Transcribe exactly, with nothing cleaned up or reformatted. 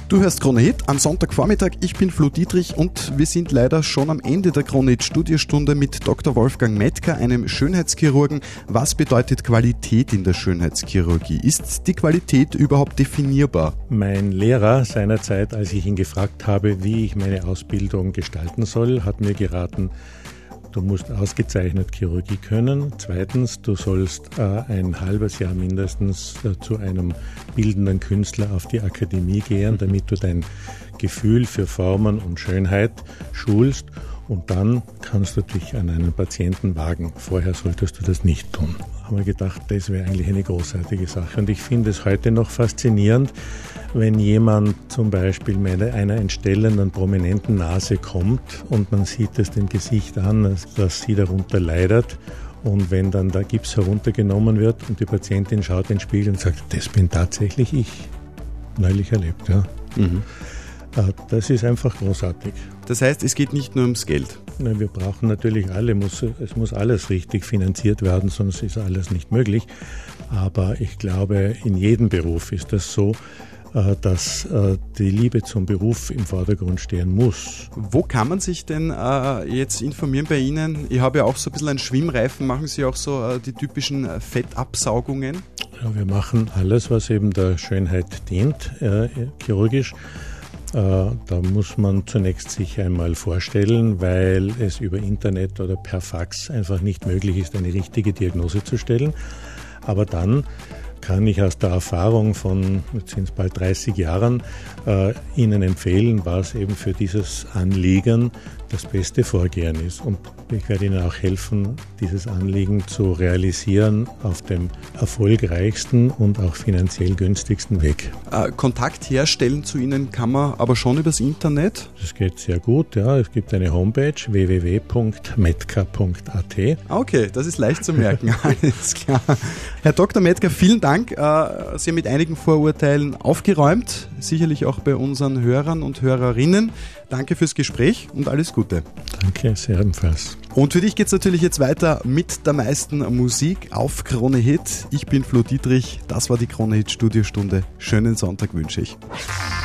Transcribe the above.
Du hörst Krone Hit am Sonntagvormittag. Ich bin Flo Dietrich und wir sind leider schon am Ende der Krone Hit Studiostunde mit Doktor Wolfgang Mettker, einem Schönheitschirurgen. Was bedeutet Qualität in der Schönheitschirurgie? Ist die Qualität überhaupt definierbar? Mein Lehrer seinerzeit, als ich ihn gefragt habe, wie ich meine Ausbildung gestalten soll, hat mir geraten, du musst ausgezeichnet Chirurgie können. Zweitens, du sollst äh, ein halbes Jahr mindestens äh, zu einem bildenden Künstler auf die Akademie gehen, damit du dein Gefühl für Formen und Schönheit schulst. Und dann kannst du dich an einen Patienten wagen. Vorher solltest du das nicht tun. Haben wir gedacht, das wäre eigentlich eine großartige Sache. Und ich finde es heute noch faszinierend, wenn jemand zum Beispiel mit einer entstellenden, prominenten Nase kommt und man sieht es dem Gesicht an, dass sie darunter leidet. Und wenn dann der Gips heruntergenommen wird und die Patientin schaut in den Spiegel und sagt, das bin tatsächlich ich. Neulich erlebt, ja. Mhm. Das ist einfach großartig. Das heißt, es geht nicht nur ums Geld? Wir brauchen natürlich alle, muss, es muss alles richtig finanziert werden, sonst ist alles nicht möglich. Aber ich glaube, in jedem Beruf ist das so, dass die Liebe zum Beruf im Vordergrund stehen muss. Wo kann man sich denn äh, jetzt informieren bei Ihnen? Ich habe ja auch so ein bisschen einen Schwimmreifen. Machen Sie auch so äh, die typischen Fettabsaugungen? Ja, wir machen alles, was eben der Schönheit dient, äh, chirurgisch. Da muss man zunächst sich einmal vorstellen, weil es über Internet oder per Fax einfach nicht möglich ist, eine richtige Diagnose zu stellen. Aber dann kann ich aus der Erfahrung von, jetzt sind es bald dreißig Jahren, äh, Ihnen empfehlen, was eben für dieses Anliegen das beste Vorgehen ist. Und ich werde Ihnen auch helfen, dieses Anliegen zu realisieren auf dem erfolgreichsten und auch finanziell günstigsten Weg. Äh, Kontakt herstellen zu Ihnen kann man aber schon übers Internet? Das geht sehr gut, ja. Es gibt eine Homepage w w w punkt mettker punkt a t. Okay, das ist leicht zu merken. Alles klar. Herr Doktor Mettker, vielen Dank. Sie haben mit einigen Vorurteilen aufgeräumt, sicherlich auch bei unseren Hörern und Hörerinnen. Danke fürs Gespräch und alles Gute. Danke, sehr ebenfalls. Und für dich geht es natürlich jetzt weiter mit der meisten Musik auf Krone Hit. Ich bin Flo Dietrich, das war die Krone Hit Studiostunde. Schönen Sonntag wünsche ich.